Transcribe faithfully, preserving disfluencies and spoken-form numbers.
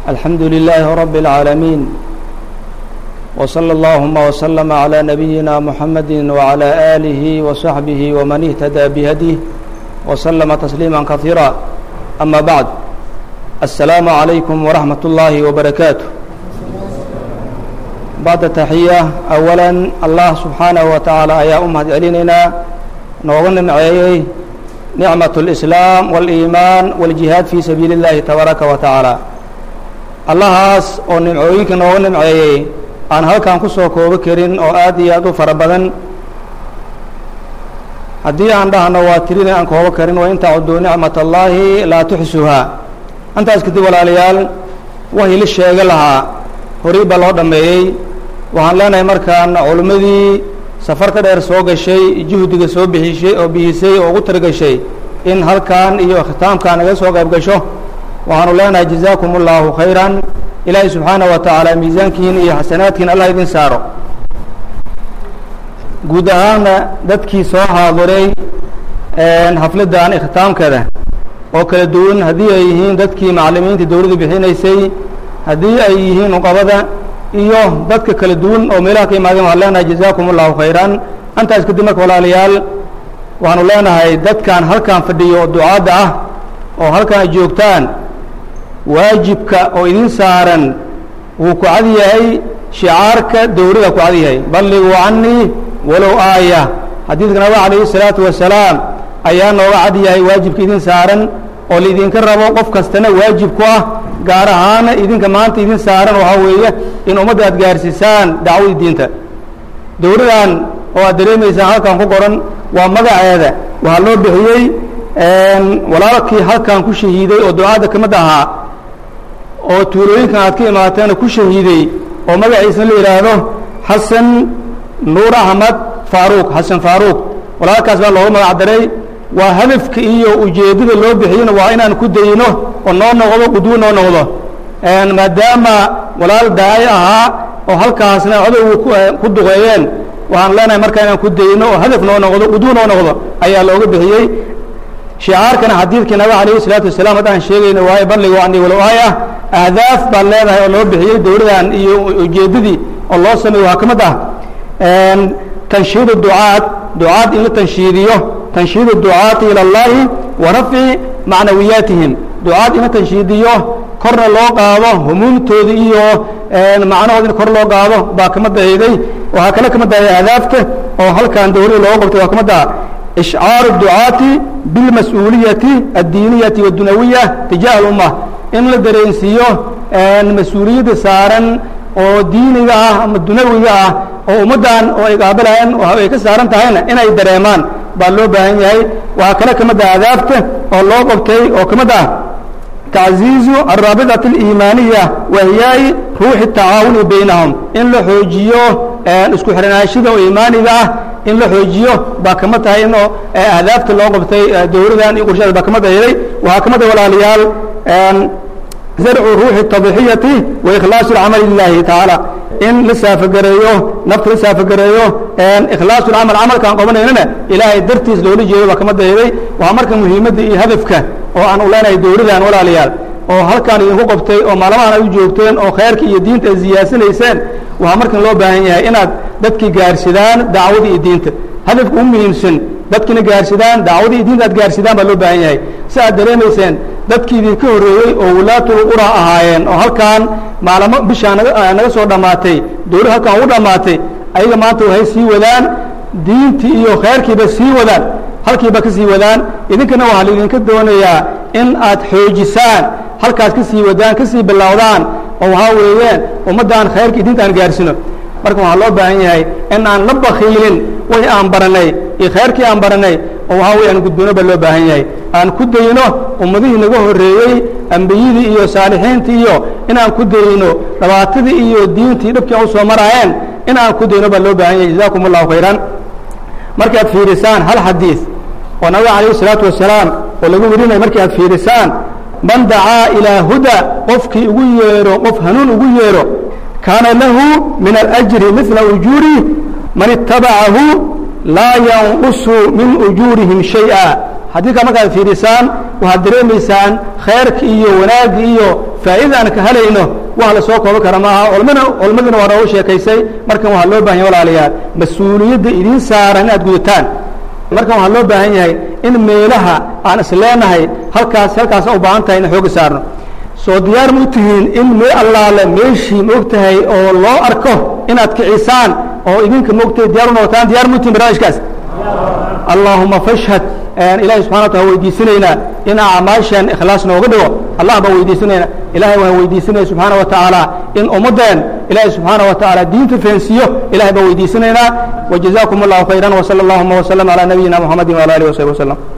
الحمد لله رب العالمين وصلى اللهم وسلم على نبينا محمد وعلى آله وصحبه ومن اهتدى بهديه وسلم تسليما كثيرا أما بعد السلام عليكم ورحمة الله وبركاته. بعد التحية أولا الله سبحانه وتعالى يا أمة علينا نوغن معي نعمة الإسلام والإيمان والجهاد في سبيل الله تبارك وتعالى. allahaas oo nimcooyinka nooga nimceeyey aan halkan ku soo koobi karin oo aad iyo aad u fara badan haddii aan dhahno waa tirin aan koobo karin wa in tacuduu nicmat allaahi laa tuxsuhaa. intaas kadib walaalayaal wixii la sheega lahaa horay baa loo dhammeeyey. waxaan leenahay markaan culimmadii safarka dheer soo gashay juhdiga soo bixisay oo bixisay oo ugu targashay in halkan iyo khitaamkaan naga soo qayb gasho waxaanu leenahay jazaakum allahu khayran. ilaahay subxaanaه wa tacaala miisaankiin iyo xasanaadkiin allah idin saaro. guud ahaana dadkii soo haadiray xafladdan ikhtaamkeeda oo kala duwan haddii ay yihiin dadkii macallimiinta dowladda bixinaysay, haddii ay yihiin nuqabada iyo dadka kala duwan oo meelaha ka imaadeen waxaan leenahay jazaakum allahu khayran. intaas kadib marka walaalayaal waxaanu leenahay dadkan halkan fadhiyo oo ducaadda ah oo halkan ay joogtaan waajibka oo idin saaran wuu ku cad yahay, shicaarka dowladda ku cad yahay balliguu canii walow aaya. xadiidka nabiga calayhi salaatu wasalaam ayaa nooga cad yahay waajibka idin saaran oo laidinka rabo qof kastana waajib ku ah, gaar ahaana idinka maanta idin saaran waxaa weeye in ummadda aad gaarsiisaan dacwadii diinta. dowladdan oo aad dareemaysaan halkan ku qoran waa magaceeda waxaa loo bixiyey walaalkii halkan ku shahiiday oo ducaadda ka mid ahaa oo tuulooyinkan aad ka imaateena ku shahiiday oo magaciisana la yidhaahdo xasan nuur axmed faaruuq xasan faaruuq. walaalkaas baa loogu magac daray. waa hadafka iyo ujeeddada loo bixiyena waa inaan ku dayno oo noo noqdo qudwo noo noqdo, maadaama walaal daayo ahaa oo halkaasna codowga ku duqeeyeen waxaan leenahay markaa inaan ku dayno oo hadaf noo noqdo qudwo noo noqdo ayaa looga bixiyey. shicaarkana xadiidkii nabiga calayhi salaatu wasalaam haddaan sheegayna waayo balliguu canii walow aaya. ahdaaf baan leedahay oo loo bixiyey dowladdan iyo ujeeddadii oo loo sameeyey waxaa ka mid ah tanshiid ducaad ducaad in la tanshiidiyo tanshiid ducaati ila allahi wa rafci macnawiyaatihim. ducaad in la tanshiidiyo korna loo qaado humuumtooda iyo macnahooda in kor loo qaado baa kama dahayday. waxaa kale kama dahay ahdaafta oo halkan dowladda looga qabtay waa kama daha ishcaaru ducaati bilmas-uuliyati addiiniyati wadunawiya tijaah alumma, in la dareensiiyo mas-uuliyadda saaran oo diiniga ah ama dunawiga ah oo ummaddan oo ay qaabilayaan oo ay ka saaran tahayna inay dareemaan baa loo baahan yahay. waxaa kale kamid ah ahdaafta oo loo qabtay oo kamid ah tacziizu alraabitati aliimaaniya wa hiyaai ruuxi tacaawuni baynahum, in la xoojiyo isku xiranaashada oo iimaaniga ah in la xoojiyo baa kama tahay in ahdaafta loo qabtay dowladdan iyo qorshadas baa kama dahiday. waxaa kamid ah walaalayaal zarcu ruuxi tadxiyati wa ikhlaasu alcamali lilahi tacaala, in la saafagareeyo nafta la saafagareeyo ikhlaasu lcamal camalkaan qabanaynana ilaahay dartiis loola jeedo baa kama dahiday. waxaa marka muhiimadda iyo hadafka oo aan u leenahay dowladdan walaalayaal oo halkaan idinku qabtay oo maalmahan ay u joogteen oo khayrka iyo diinta ay ziyaasanayseen waxaa markan loo baahan yahay inaad dadkii gaarsidaan dacwada iyo diinta. hadafka u muhiimsan dadkiina gaarsidaan dacwada iyo diinta aad gaarsidaan baa loo baahan yahay. si aad dareemayseen dadkii idinka horreeyey oo walaatul qura ahaayeen oo halkaan maalamo bishaa naga naga soo dhammaatay dowladda halkaan ugu dhammaatay ayaga maanta waxay sii wadaan diintii iyo khayrkiiba sii wadaan halkiiba ka sii wadaan. idinkana waxaa laidinka doonayaa in aad xoojisaan halkaas ka sii wadaan ka sii bilowdaan oo waxaa weeyeen ummaddan khayrka diinta aan gaarsino. marka waxaa loo baahan yahay in aan la bakiilin wixii aan baranay iyo khayrkii aan baranay oo waxaa weye aan gudbino baa loo baahan yahay. aan ku dayno ummadihii naga horreeyey ambiyadii iyo saalixiintii iyo inaan ku dayno dhabaatadii iyo diintii dhabkii u soo maraayeen in aan ku dayno baa loo baahan yahay. jazaakum allahu khayran. markaad fiirisaan hal xadiis oo nabiga calayhi salaatu wasalaam oo lagu werinayo markii aad fiirisaan man dacaa ilaa huda qofkii ugu yeero qof hanuun ugu yeero kaana lahu min alajri midla ujuuri man itabacahu laa yanqusu min ujuurihim shay-a. haddii ka markaad fiirisaan waxaad dareemaysaan khayrka iyo wanaagga iyo faa'iida aan ka helayno wax la soo koobi kara maaha culmana culmadina waa noogu sheekaysay markan waxaa loo baahan yahay walaalayaal mas-uuliyadda idiin saaran inaad gudataan markan waxaa loo baahan yahay in meelaha aan isleenahay halkaas halkaas u baahan tahay in xooga saarno soo diyaar ma u tihiin in meel allaale meeshii ma og tahay oo loo arko inaad kicisaan oo idinka ma ogtahay diyaar u noqotaan diyaar ma u tihiin barnaamijkaas allahuma fashhad ilaahay subxana wa taala weydiisanaynaa in acmaashan ikhlaas nooga dhigo allah baa weydiisanayna ilahay waan weydiisanaya subxaana wa tacaala in ummaddeen ilaahay subxaana wa tacaala diinta fahansiiyo ilahay baa weydiisanaynaa wajazaakum allahu khayran wasala allahuma wasalam calaa nabiyina muxamadi wala alihi wasaxbi wasalam